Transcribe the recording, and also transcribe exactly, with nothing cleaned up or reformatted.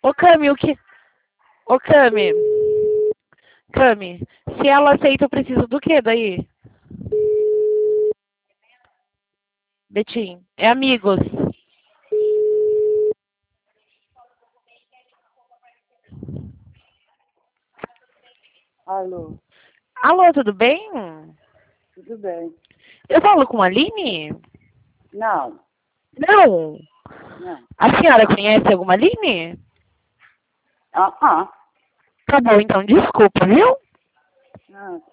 Ô, Cami, o que... Ô, Cami. Cami, se ela aceita, eu preciso do quê daí? Betim, é amigos. Alô, Alô, tudo bem? tudo bem? Eu falo com a Aline? Não, Não. não. A senhora conhece alguma Aline? Ah, ah. Tá bom, então desculpa, viu? ah